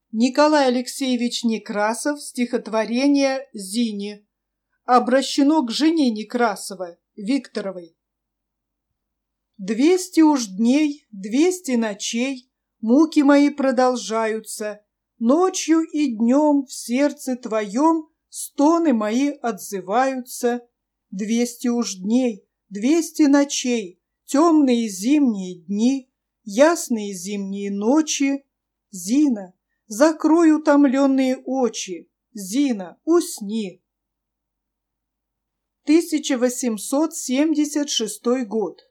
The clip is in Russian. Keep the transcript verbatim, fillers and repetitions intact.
Николай Алексеевич Некрасов, стихотворение «Зине». Обращено к жене Некрасова, Викторовой. Двести уж дней, двести ночей, муки мои продолжаются. Ночью и днем в сердце твоем стоны мои отзываются. Двести уж дней, двести ночей, темные зимние дни, ясные зимние ночи. Зина, закрой утомленные очи, Зина, усни. тысяча восемьсот семьдесят шестой год.